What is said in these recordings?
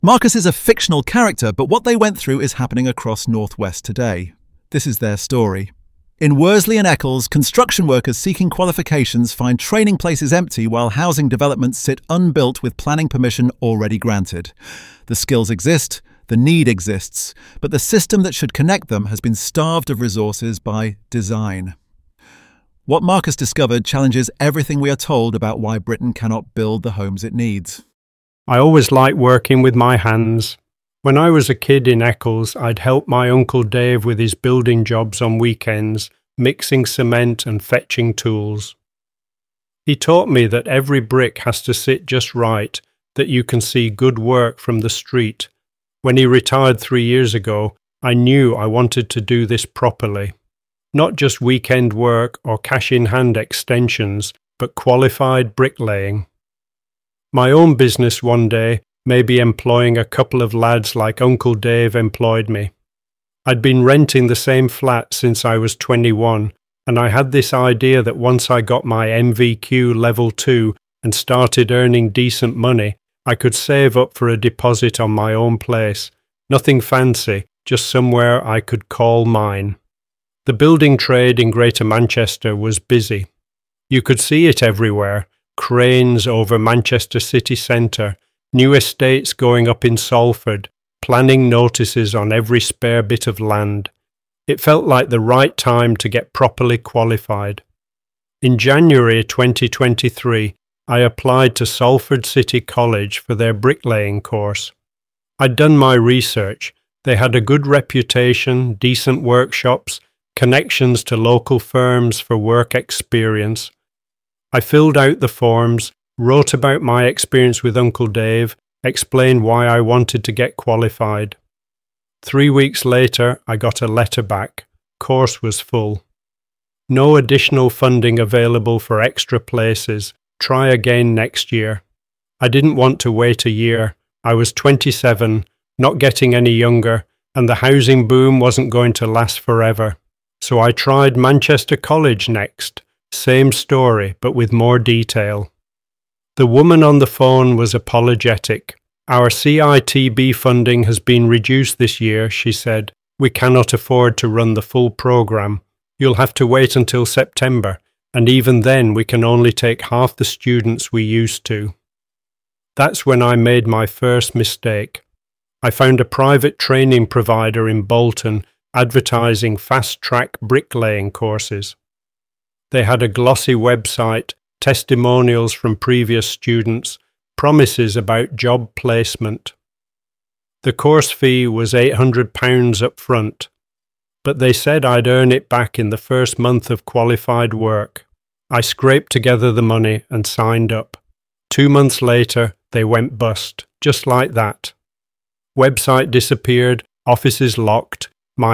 Marcus is a fictional character, but what they went through is happening across Northwest today. This is their story. In Worsley and Eccles, construction workers seeking qualifications find training places empty while housing developments sit unbuilt with planning permission already granted. The skills exist, the need exists, but the system that should connect them has been starved of resources by design. What Marcus discovered challenges everything we are told about why Britain cannot build the homes it needs. I always liked working with my hands. When I was a kid in Eccles, I'd help my Uncle Dave with his building jobs on weekends, mixing cement and fetching tools. He taught me that every brick has to sit just right, that you can see good work from the street. When he retired 3 years ago, I knew I wanted to do this properly. Not just weekend work or cash-in-hand extensions, but qualified bricklaying. My own business one day may be employing a couple of lads like Uncle Dave employed me. I'd been renting the same flat since I was 21, and I had this idea that once I got my MVQ level 2 and started earning decent money, I could save up for a deposit on my own place. Nothing fancy, just somewhere I could call mine. The building trade in Greater Manchester was busy. You could see it everywhere. Cranes over Manchester city centre, new estates going up in Salford, planning notices on every spare bit of land. It felt like the right time to get properly qualified. In January 2023, I applied to Salford City College for their bricklaying course. I'd done my research. They had a good reputation, decent workshops, connections to local firms for work experience. I filled out the forms, wrote about my experience with Uncle Dave, explained why I wanted to get qualified. 3 weeks later, I got a letter back. Course was full. No additional funding available for extra places. Try again next year. I didn't want to wait a year. I was 27, not getting any younger, and the housing boom wasn't going to last forever. So I tried Manchester College next. Same story, but with more detail. The woman on the phone was apologetic. Our CITB funding has been reduced this year, she said. We cannot afford to run the full programme. You'll have to wait until September, and even then we can only take half the students we used to. That's when I made my first mistake. I found a private training provider in Bolton advertising fast-track bricklaying courses. They had a glossy website, testimonials from previous students, promises about job placement. The course fee was £800 up front, but they said I'd earn it back in the first month of qualified work. I scraped together the money and signed up. 2 months later, they went bust, just like that. Website disappeared, offices locked, my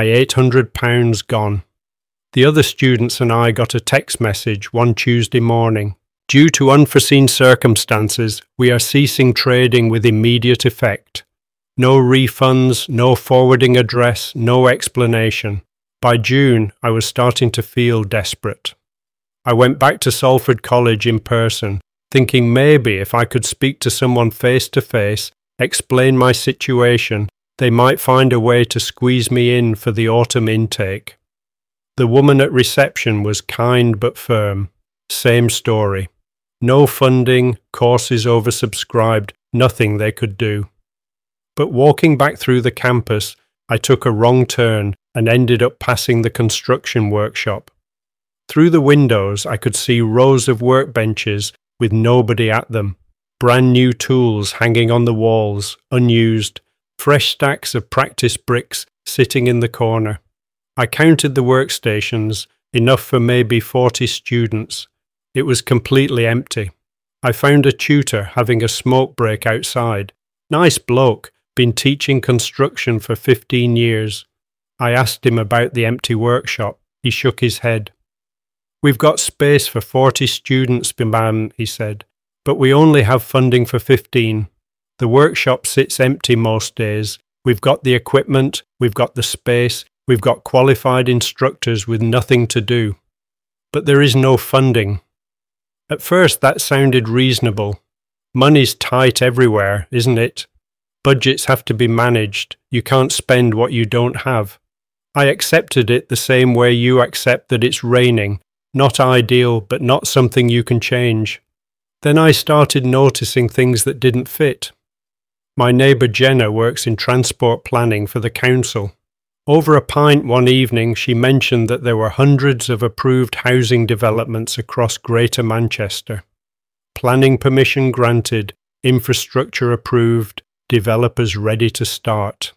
£800 gone. The other students and I got a text message one Tuesday morning. Due to unforeseen circumstances, we are ceasing trading with immediate effect. No refunds, no forwarding address, no explanation. By June, I was starting to feel desperate. I went back to Salford College in person, thinking maybe if I could speak to someone face to face, explain my situation, they might find a way to squeeze me in for the autumn intake. The woman at reception was kind but firm. Same story. No funding, courses oversubscribed, nothing they could do. But walking back through the campus, I took a wrong turn and ended up passing the construction workshop. Through the windows, I could see rows of workbenches with nobody at them. Brand new tools hanging on the walls, unused. Fresh stacks of practice bricks sitting in the corner. I counted the workstations, enough for maybe 40 students. It was completely empty. I found a tutor having a smoke break outside. Nice bloke, been teaching construction for 15 years. I asked him about the empty workshop. He shook his head. We've got space for 40 students, ma'am, he said, but we only have funding for 15. The workshop sits empty most days. We've got the equipment, we've got the space, we've got qualified instructors with nothing to do. But there is no funding. At first that sounded reasonable. Money's tight everywhere, isn't it? Budgets have to be managed. You can't spend what you don't have. I accepted it the same way you accept that it's raining. Not ideal, but not something you can change. Then I started noticing things that didn't fit. My neighbour Jenna works in transport planning for the council. Over a pint one evening, she mentioned that there were hundreds of approved housing developments across Greater Manchester. Planning permission granted, infrastructure approved, developers ready to start.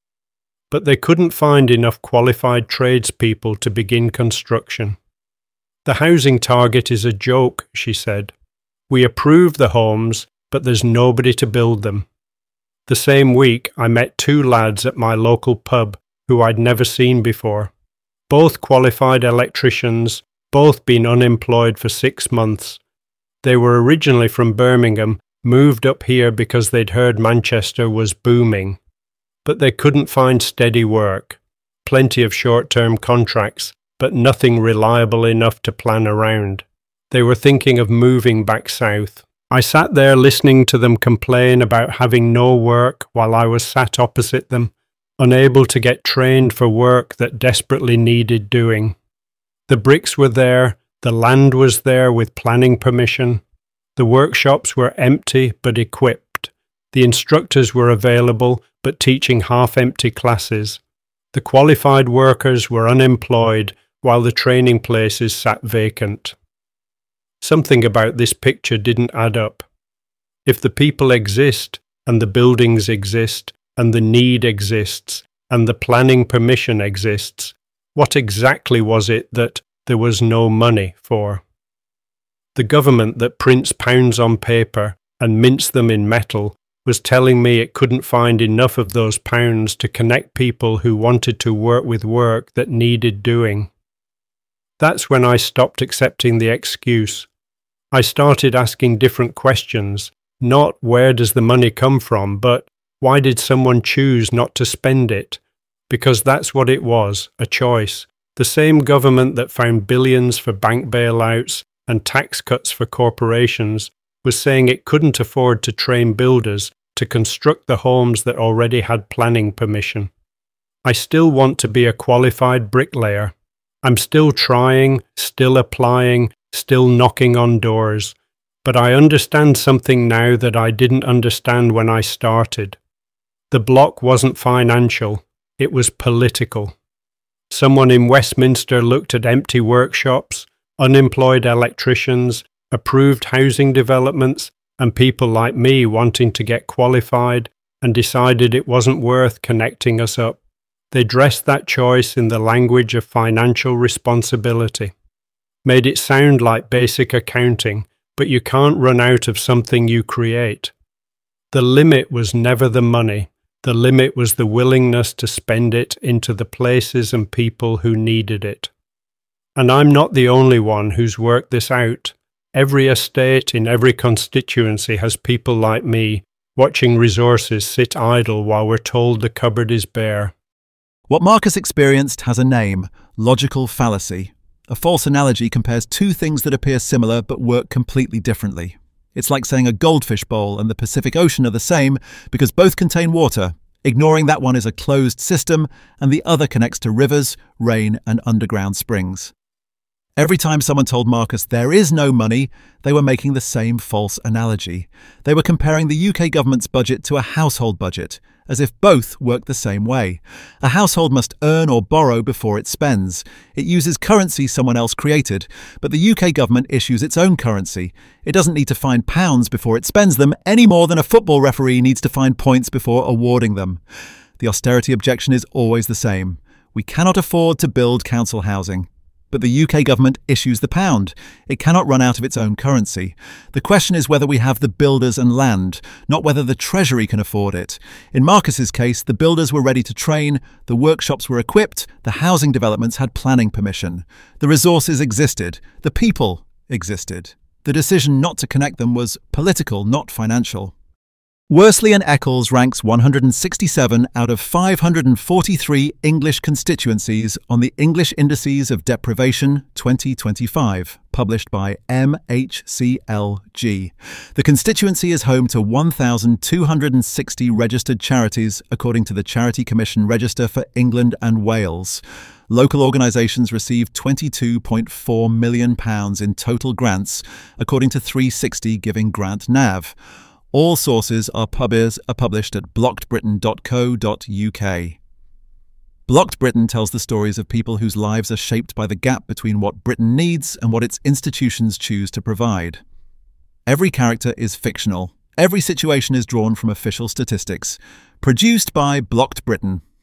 But they couldn't find enough qualified tradespeople to begin construction. The housing target is a joke, she said. We approve the homes, but there's nobody to build them. The same week, I met two lads at my local pub who I'd never seen before. Both qualified electricians, both been unemployed for 6 months. They were originally from Birmingham, moved up here because they'd heard Manchester was booming. But they couldn't find steady work. Plenty of short-term contracts, but nothing reliable enough to plan around. They were thinking of moving back south. I sat there listening to them complain about having no work while I was sat opposite them, unable to get trained for work that desperately needed doing. The bricks were there, the land was there with planning permission. The workshops were empty but equipped. The instructors were available but teaching half-empty classes. The qualified workers were unemployed while the training places sat vacant. Something about this picture didn't add up. If the people exist, and the buildings exist, and the need exists, and the planning permission exists, what exactly was it that there was no money for? The government that prints pounds on paper and mints them in metal was telling me it couldn't find enough of those pounds to connect people who wanted to work with work that needed doing. That's when I stopped accepting the excuse. I started asking different questions, not where does the money come from, but why did someone choose not to spend it? Because that's what it was, a choice. The same government that found billions for bank bailouts and tax cuts for corporations was saying it couldn't afford to train builders to construct the homes that already had planning permission. I still want to be a qualified bricklayer. I'm still trying, still applying, still knocking on doors, but I understand something now that I didn't understand when I started. The block wasn't financial, it was political. Someone in Westminster looked at empty workshops, unemployed electricians, approved housing developments, and people like me wanting to get qualified, and decided it wasn't worth connecting us up. They dressed that choice in the language of financial responsibility. Made it sound like basic accounting, but you can't run out of something you create. The limit was never the money. The limit was the willingness to spend it into the places and people who needed it. And I'm not the only one who's worked this out. Every estate in every constituency has people like me, watching resources sit idle while we're told the cupboard is bare. What Marcus experienced has a name: logical fallacy. A false analogy compares two things that appear similar but work completely differently. It's like saying a goldfish bowl and the Pacific Ocean are the same because both contain water, ignoring that one is a closed system and the other connects to rivers, rain, and underground springs. Every time someone told Marcus there is no money, they were making the same false analogy. They were comparing the UK government's budget to a household budget, as if both work the same way. A household must earn or borrow before it spends. It uses currency someone else created, but the UK government issues its own currency. It doesn't need to find pounds before it spends them, any more than a football referee needs to find points before awarding them. The austerity objection is always the same. We cannot afford to build council housing. But the UK government issues the pound. It cannot run out of its own currency. The question is whether we have the builders and land, not whether the Treasury can afford it. In Marcus's case, the builders were ready to train, the workshops were equipped, the housing developments had planning permission. The resources existed, the people existed. The decision not to connect them was political, not financial. Worsley and Eccles ranks 167 out of 543 English constituencies on the English Indices of Deprivation 2025, published by MHCLG. The constituency is home to 1,260 registered charities, according to the Charity Commission Register for England and Wales. Local organisations received £22.4 million in total grants, according to 360 Giving Grant Nav. All sources are published at blockedbritain.co.uk. Blocked Britain tells the stories of people whose lives are shaped by the gap between what Britain needs and what its institutions choose to provide. Every character is fictional. Every situation is drawn from official statistics. Produced by Blocked Britain.